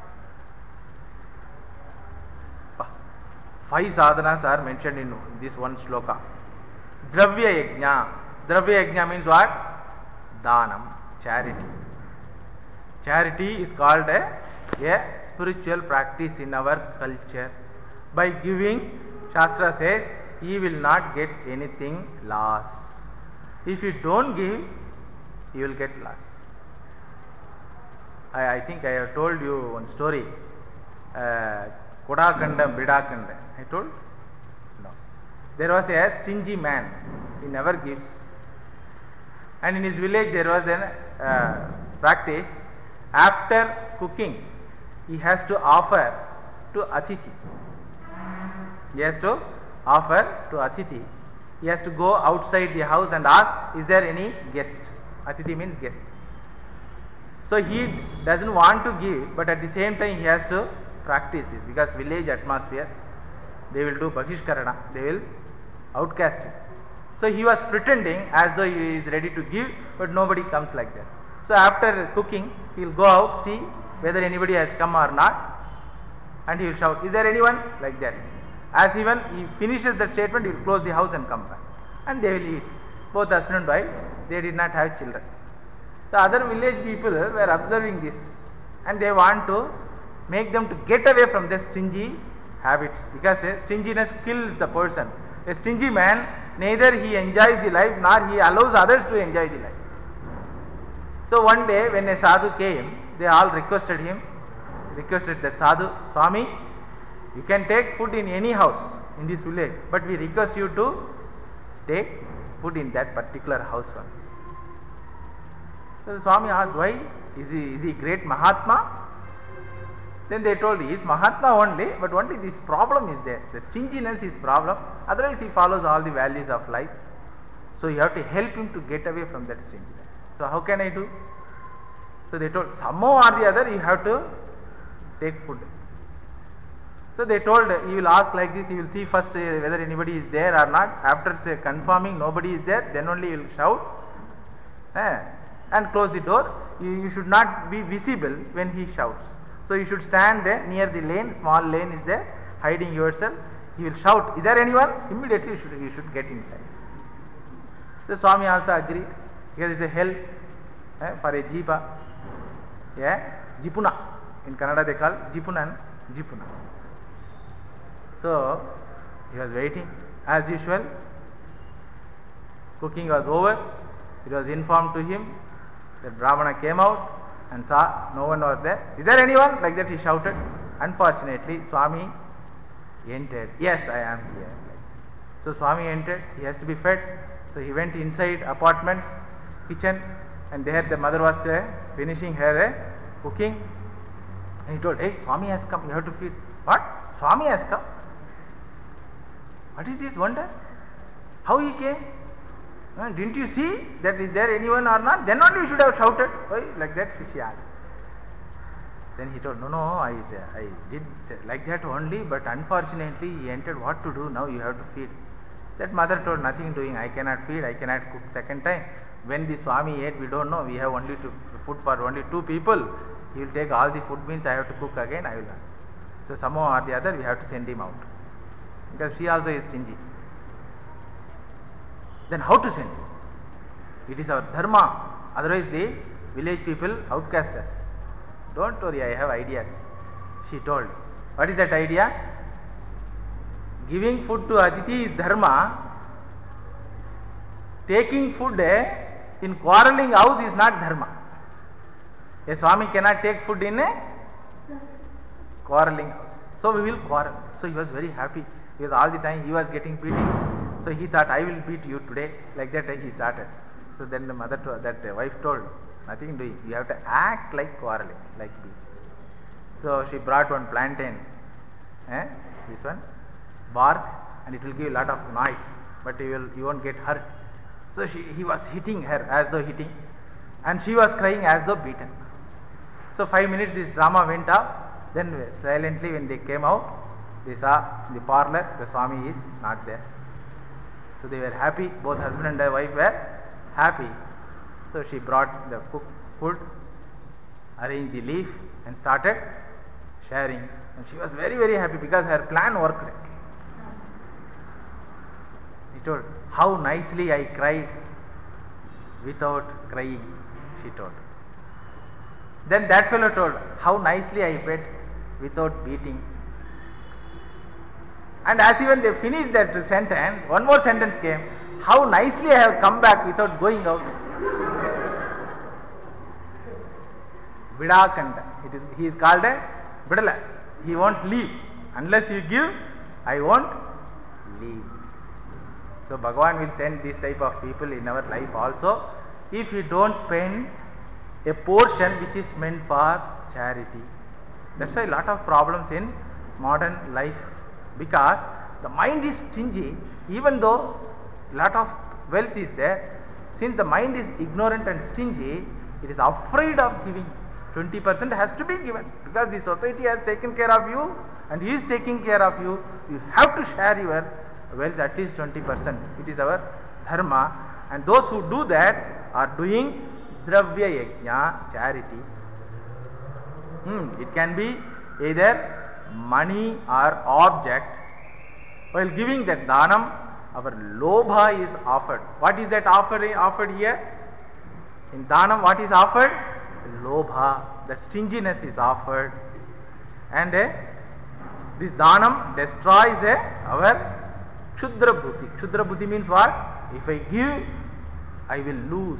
Five sadhanas are mentioned in this one sloka. Dravya yajna. Dravya yajna means what? Dhanam, charity. Charity is called a, a spiritual practice in our culture. By giving, Shastra says, he will not get anything loss. If you don't give, you will get loss. I, I think I have told you one story. Uh, Kodakanda, Bidakanda. I told? No. There was a stingy man. He never gives. And in his village there was a uh, practice. After cooking, he has to offer to Atithi. He has to offer to Atithi. He has to go outside the house and ask, is there any guest? Atithi means guest. So he doesn't want to give, but at the same time he has to practice this, because village atmosphere, they will do Bahishkarana, they will outcast him. So he was pretending as though he is ready to give, but nobody comes like that. So after cooking, he will go out, see whether anybody has come or not, and he will shout, is there anyone? Like that. As even he finishes the statement, he will close the house and come back. And they will eat. Both husband and wife, they did not have children. So other village people were observing this, and they want to make them to get away from their stingy habits, because uh, stinginess kills the person. A stingy man, neither he enjoys the life nor he allows others to enjoy the life. So one day when a sadhu came, they all requested him, requested the sadhu, Swami, you can take food in any house in this village, but we request you to take food in that particular house one. So the Swami asked, why? Is he, is he great Mahatma? Then they told, he is Mahatma only, but only this problem is there. The stinginess is problem, otherwise he follows all the values of life. So you have to help him to get away from that stinginess. So how can I do? So they told, somehow or the other you have to take food. So they told, you will ask like this, you will see first uh, whether anybody is there or not. After uh, confirming nobody is there, then only you will shout eh, and close the door. You, you should not be visible when he shouts. So you should stand there near the lane, small lane is there, hiding yourself. He will shout, is there anyone? Immediately you should, you should get inside. So Swami also agreed, because it's a help. eh, for a jeepa, yeah, jipuna. In Kannada they call jipunan, jipuna. So he was waiting as usual. Cooking was over. It was informed to him that Brahmana came out and saw no one was there. Is there anyone? Like that he shouted. Unfortunately, Swami entered. Yes, I am here. So Swami entered. He has to be fed. So he went inside apartments, kitchen, and there the mother was uh, finishing her uh, cooking. And he told, hey, Swami has come. You have to feed. What? Swami has come? What is this wonder? How he came? Uh, didn't you see that is there anyone or not? Then only you should have shouted. Why? Like that she asked. Then he told, no, no, I, I did like that only, but unfortunately he entered. What to do now? You have to feed. That mother told, nothing doing. I cannot feed. I cannot cook second time. When the Swami ate, we don't know. We have only to food for only two people. He will take all the food, means I have to cook again. I will. So somehow or the other we have to send him out, because she also is stingy. Then how to send him? It is our dharma. Otherwise the village people outcast us. Don't worry, I have ideas. She told. What is that idea? Giving food to Aditi is dharma. Taking food in quarreling house is not dharma. A Swami cannot take food in a quarreling house. So we will quarrel. So he was very happy, because all the time he was getting beatings. So he thought, I will beat you today. Like that he started. So then the mother, told, that the wife told, nothing doing. You have to act like quarreling, like this. So she brought one plantain, eh? This one, bark, and it will give a lot of noise, but you will, you won't get hurt. So she, he was hitting her as though hitting, and she was crying as though beaten. So five minutes this drama went up. Then silently when they came out, they saw in the parlor the Swami is not there. So they were happy. Both husband and wife were happy. So she brought the cooked food, arranged the leaf, and started sharing. And she was very very happy, because her plan worked. He told, how nicely I cried without crying, she told. Then that fellow told, how nicely I fed without beating. And as even they finished that sentence, one more sentence came, how nicely I have come back without going out. Vidakanda. It is, he is called a Vidala. He won't leave. Unless you give, I won't leave. So Bhagavan will send this type of people in our life also, if we don't spend a portion which is meant for charity. That's why a lot of problems in modern life, because the mind is stingy. Even though lot of wealth is there, since the mind is ignorant and stingy, it is afraid of giving. twenty percent has to be given, because the society has taken care of you and he is taking care of you. You have to share your wealth at least twenty percent. It is our dharma, and those who do that are doing dravya yajna, charity. Hmm. It can be either money or object. While giving that dhanam, our lobha is offered. What is that offered, offered here? In dhanam, what is offered? Lobha, that stinginess is offered. And uh, this dhanam destroys uh, our kshudra buddhi. Kshudra buddhi means what? If I give, I will lose.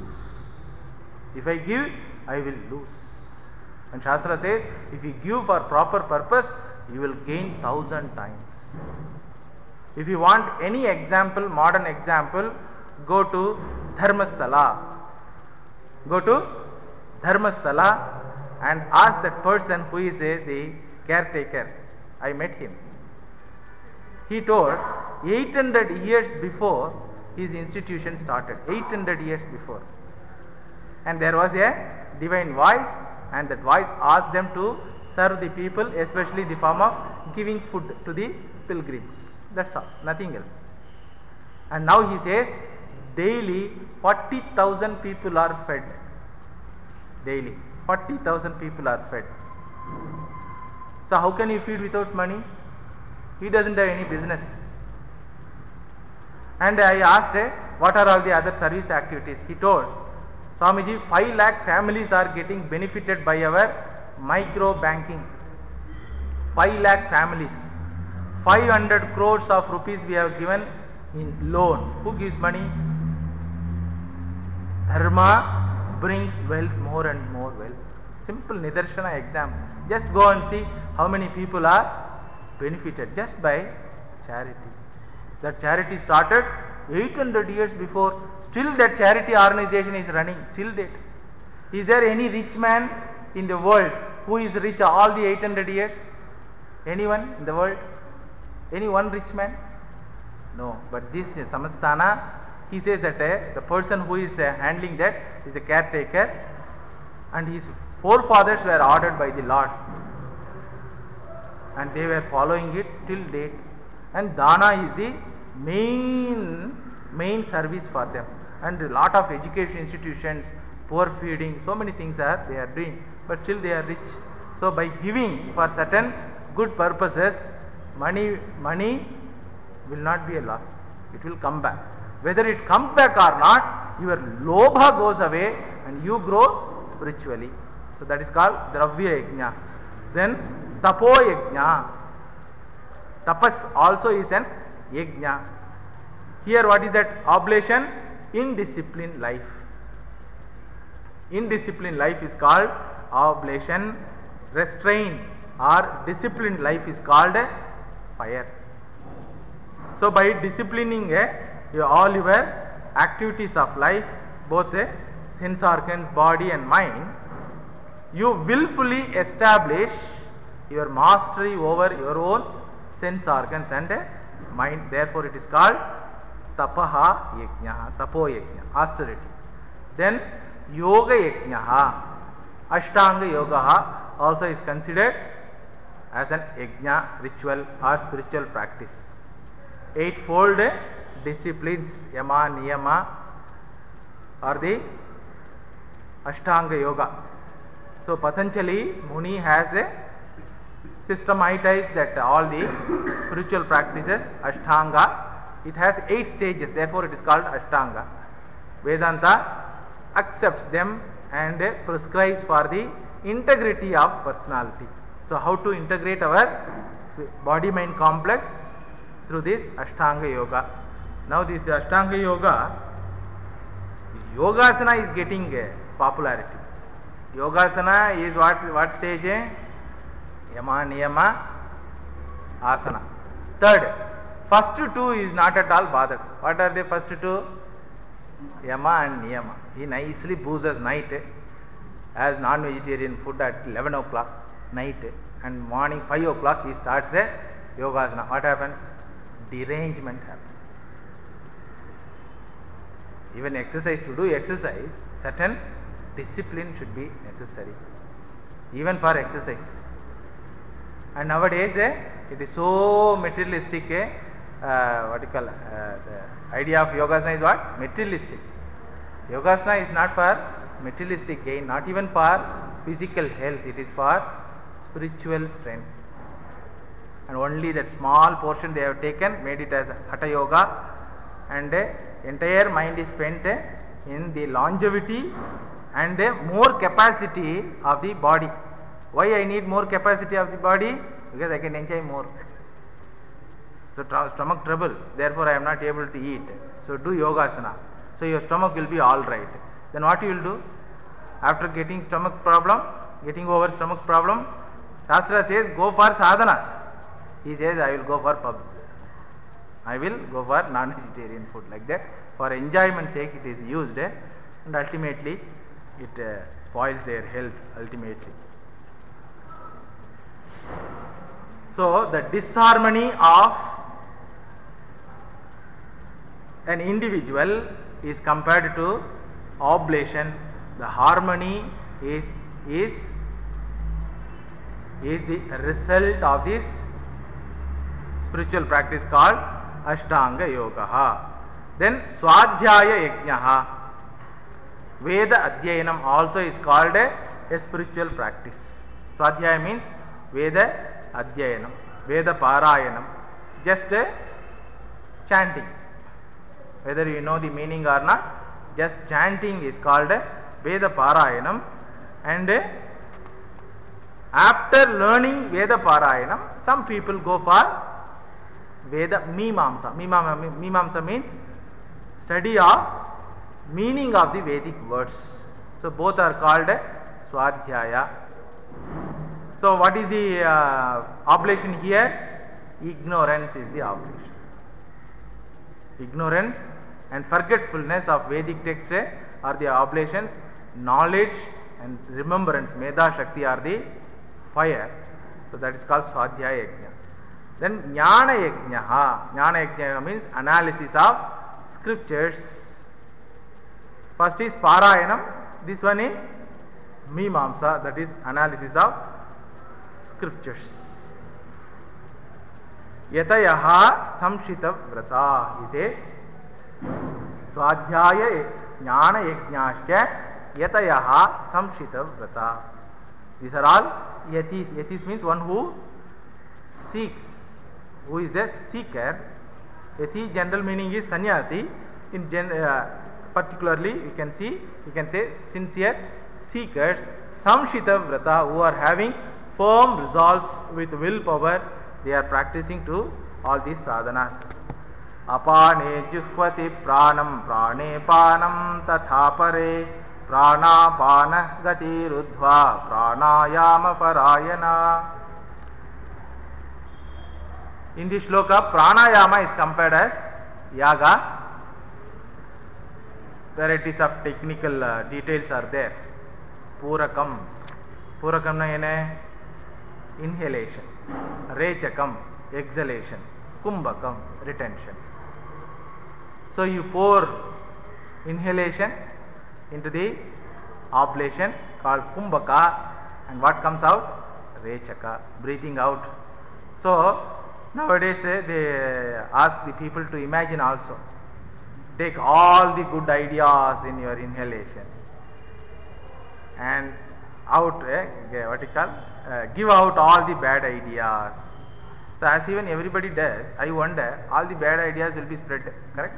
If I give, I will lose. And Shastra says, if you give for proper purpose, you will gain thousand times. If you want any example, modern example, go to Dharmasthala. Go to Dharmasthala and ask that person who is a, the caretaker. I met him. He told eight hundred years before his institution started. eight hundred years before. And there was a divine voice, and that voice asked them to serve the people, especially the form of giving food to the pilgrims. That's all, nothing else. And now he says, daily forty thousand people are fed. Daily forty thousand people are fed. So how can you feed without money? He doesn't have any business. And I asked, what are all the other service activities? He told, Swamiji, five lakh families are getting benefited by our micro banking. five lakh families. five hundred crores of rupees we have given in loan. Who gives money? Dharma brings wealth, more and more wealth. Simple Nidarshana example. Just go and see how many people are benefited just by charity. That charity started eight hundred years before. Still that charity organization is running till date. Is there any rich man in the world who is rich all the eight hundred years? Anyone in the world? Any one rich man? No. But this is Samastana, he says that uh, the person who is uh, handling that is a caretaker, and his forefathers were ordered by the Lord, and they were following it till date. And Dana is the main main service for them. And a lot of education institutions, poor feeding, so many things are they are doing, but still they are rich. So by giving for certain good purposes, money money will not be a loss. It will come back. Whether it comes back or not, your lobha goes away and you grow spiritually. So that is called Dravya Yajna. Then Tapo Yajna. Tapas also is an Yajna. Here what is that? Oblation? Indisciplined life. Indisciplined life is called oblation. Restrained or disciplined life is called fire. So by disciplining uh, your, all your activities of life, both uh, sense organs, body and mind, you willfully establish your mastery over your own sense organs and uh, mind. Therefore it is called Tapaha Yajna, Tapo Yajna, austerity. Then Yoga Yajna, Ashtanga Yoga also is considered as an Yajna, ritual or spiritual practice. Eightfold disciplines, Yama, Niyama, are the Ashtanga Yoga. So Patanjali Muni has a systematized that all the spiritual practices, Ashtanga. It has eight stages, therefore it is called Ashtanga. Vedanta accepts them and prescribes for the integrity of personality. So how to integrate our body-mind complex? Through this Ashtanga Yoga. Now this Ashtanga Yoga, Yogasana is getting uh, popularity. Yogasana is what, what stage? Yama, Niyama, Asana. Third, first two is not at all bothered. What are the first two? Yama and Niyama. He nicely boozes night as non-vegetarian food at eleven o'clock night, and morning five o'clock he starts a Yogasana. What happens? Derangement happens. Even exercise, to do exercise, certain discipline should be necessary, even for exercise. And nowadays eh, it is so materialistic. Eh, uh, what you call uh, the idea of Yogasana is what? Materialistic. Yogasana is not for materialistic gain, not even for physical health. It is for spiritual strength. And only that small portion they have taken, made it as Hatha Yoga, and uh, entire mind is spent uh, in the longevity and the more capacity of the body. Why I need more capacity of the body? Because I can enjoy more. So stomach trouble, therefore I am not able to eat. So do Yogasana. So your stomach will be all right. Then what you will do? After getting stomach problem, getting over stomach problem, Shastra says go for sadhanas. He says I will go for pubs. I will go for non-vegetarian food, like that. For enjoyment sake it is used, eh? And ultimately it uh, spoils their health ultimately. So the disharmony of an individual is compared to oblation. The harmony is is is the result of this spiritual practice called Ashtanga Yoga. Then Swadhyaya Yajna, Veda Adhyayanam also is called a, a spiritual practice. Swadhyaya means Veda Adhyayanam, Veda Parayanam, just a chanting. Whether you know the meaning or not, just chanting is called a Veda Parayanam, and uh, after learning Veda Parayanam, some people go for Veda Mimamsa. Mimamsa, Mimamsa means study of meaning of the Vedic words. So both are called uh, Swadhyaya. So what is the uh, oblation here? Ignorance is the oblation. Ignorance and forgetfulness of Vedic texts are the oblations. Knowledge and remembrance, Medha Shakti, are the fire. So that is called Swadhyaya Yajna. Then Jnana Yajna. Jnana Yajna means analysis of scriptures. First is Parayanam. This one is Mimamsa, that is analysis of scriptures. Yatayaha Samshita Vrata. He says Swadhyaya Jnana Yajnasya Yatayaha Samshita Vrata. These are all yatis. Yatis means one who seeks, who is a seeker. Yati, general meaning is sannyasi. In gen, uh, particularly, you can see, you can say sincere seekers. Samshita Vrata, who are having firm resolves with willpower, they are practicing to all these sadhanas. Apane juhvati pranam prane panam tatha pare pranapana gati rudhva pranayama parayana. In this shloka, pranayama is compared as yaga. Varieties of technical uh, details are there. Purakam. Purakam na ene inhalation. Rechakam, exhalation. Kumbhakam, retention. So you pour inhalation into the oblation called Kumbhaka, and what comes out? Rechaka, breathing out. So nowadays uh, they ask the people to imagine also. Take all the good ideas in your inhalation and out, eh, what you call, uh, give out all the bad ideas. So as even everybody does, I wonder, all the bad ideas will be spread, correct?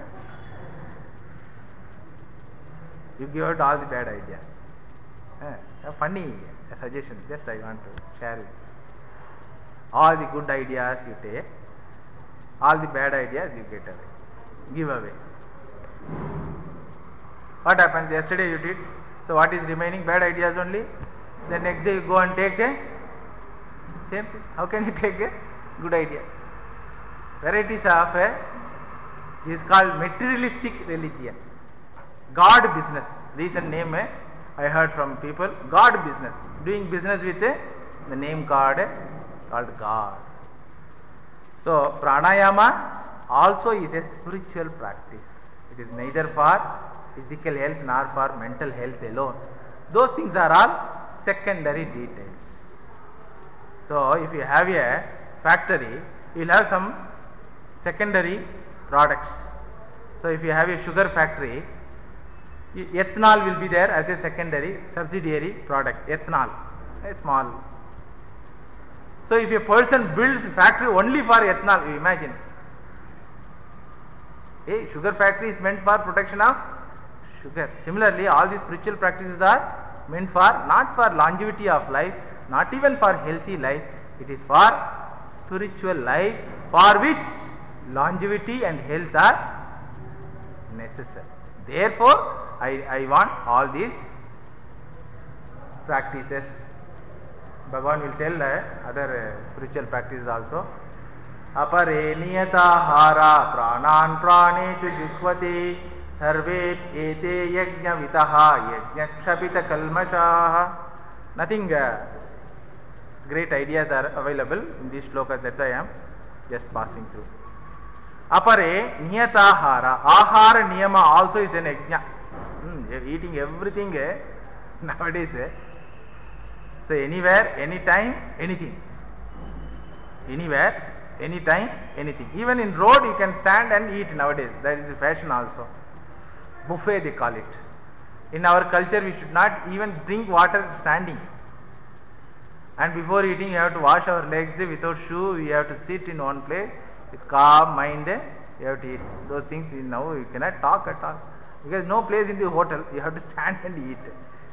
You give out all the bad ideas. Eh, a funny suggestion, just I want to share with you. All the good ideas you take, all the bad ideas you get away, give away. What happens? Yesterday you did, so what is remaining? Bad ideas only. The next day you go and take a same thing. How can you take a good idea? Varieties of a, this is called materialistic religion. God business. Recent name eh, I heard from people. God business. Doing business with a, the name card eh, called God. So pranayama also is a spiritual practice. It is neither for physical health nor for mental health alone. Those things are all secondary details. So if you have a factory, you will have some secondary products. So if you have a sugar factory, ethanol will be there as a secondary subsidiary product. Ethanol, a small. So if a person builds a factory only for ethanol, you imagine. A sugar factory is meant for production of sugar. Similarly, all these spiritual practices are meant for, not for longevity of life, not even for healthy life. It is for spiritual life, for which longevity and health are necessary. Therefore, I, I want all these practices. Bhagavan will tell uh, other uh, spiritual practices also. Apare niyatahara pranan praneshu juhvati sarvet ete yajna vitaha yajna kshapita kalmashaha. Nothing uh, great ideas are available in these shlokas, that I am just passing through. Apare niyatahara. Ahara niyama also is an yajna. Hmm, eating everything uh, nowadays. Uh, so anywhere, anytime, anything. Anywhere, anytime, anything. Even in road you can stand and eat nowadays. That is the fashion also. Buffet they call it. In our culture we should not even drink water standing. And before eating you have to wash our legs without shoe. We have to sit in one place with calm mind. You have to eat. Those things now you cannot talk at all. Because no place in the hotel. You have to stand and eat.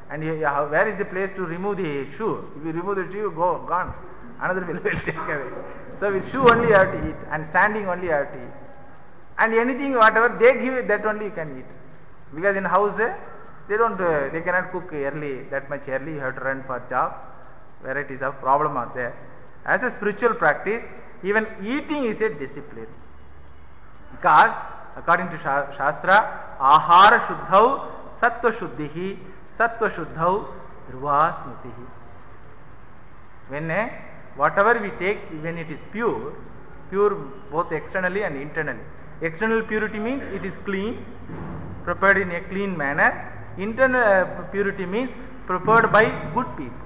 And you, you have, where is the place to remove the shoe? If you remove the shoe, go, gone. Another will, will take away. So with shoe only you have to eat, and standing only you have to eat. And anything, whatever they give, that only you can eat. Because in house, eh, they don't, uh, they cannot cook early, that much early, you have to run for job. Varieties of problem are there. As a spiritual practice, even eating is a discipline. Because, according to Shastra, Ahara Shuddhau Sattva Shuddhihi Sattva Shuddhau Dhruva Smritihi. When uh, whatever we take, when it is pure, pure both externally and internally. External purity means it is clean, prepared in a clean manner. Internal uh, purity means prepared by good people.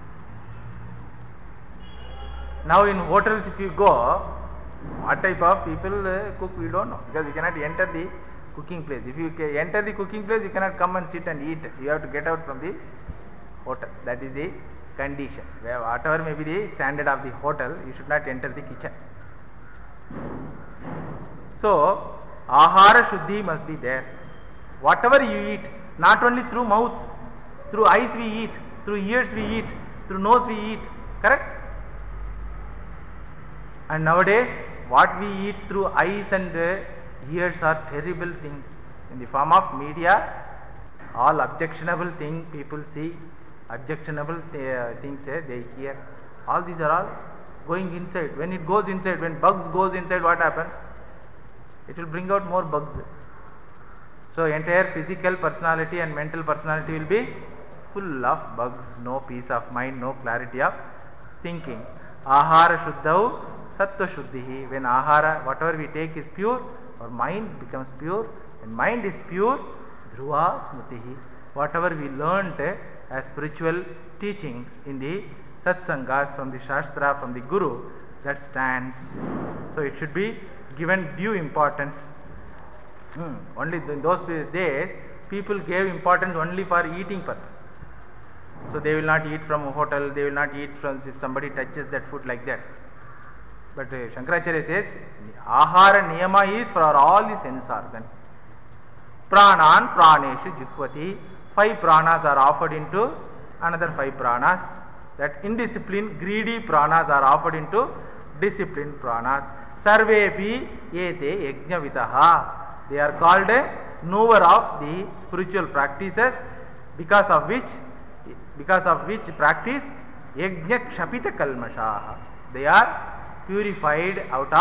Now in hotels if you go, what type of people uh, cook we don't know, because you cannot enter the cooking place. If you enter the cooking place, you cannot come and sit and eat. You have to get out from the hotel. That is the condition. Where whatever may be the standard of the hotel, you should not enter the kitchen. So, Ahara Shuddhi must be there. Whatever you eat, not only through mouth, through eyes we eat, through ears we eat, through nose we eat, correct? And nowadays, what we eat through eyes and uh, ears are terrible things. In the form of media, all objectionable things people see, objectionable uh, things uh, they hear. All these are all going inside. When it goes inside, when bugs goes inside, what happens? It will bring out more bugs. So entire physical personality and mental personality will be full of bugs, no peace of mind, no clarity of thinking. Ahara Shuddhau Sattva Shuddhihi. When ahara, whatever we take is pure, our mind becomes pure. When mind is pure, Dhruva Smritihi. Whatever we learnt uh, as spiritual teachings in the Satsangas, from the Shastra, from the Guru, that stands. So it should be given due importance. Hmm. Only in those days, people gave importance only for eating purpose. So they will not eat from a hotel, they will not eat from if somebody touches that food like that. But uh, Shankaracharya says, Ahara Niyama is for all the sense organs. Pranan Praneshu Jukvati. Five pranas are offered into another five pranas. That indisciplined, greedy pranas are offered into disciplined pranas. Sarvepi ete yajnavitaha. They are called a knower of the spiritual practices, because of which, because of which practice, yajna kshapita kalmashaha. They are purified out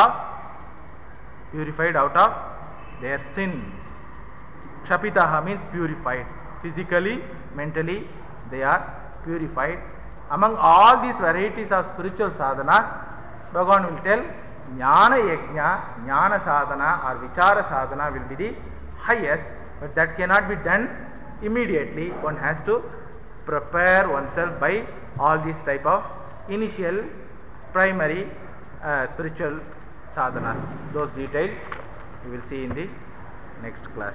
of, purified out of their sins. Kshapitaha means purified. Physically, mentally, they are purified. Among all these varieties of spiritual sadhana, Bhagavan will tell, Jnana Yajna, Jnana Sadhana or Vichara Sadhana will be the highest, but that cannot be done immediately. One has to prepare oneself by all these type of initial, primary uh, spiritual sadhanas. Those details we will see in the next class.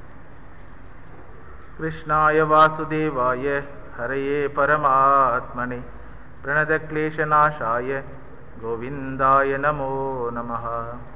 Krishnaya Vasudevaya Haraye Paramatmane Pranadakleshanashaya Govindaya Namo Namaha.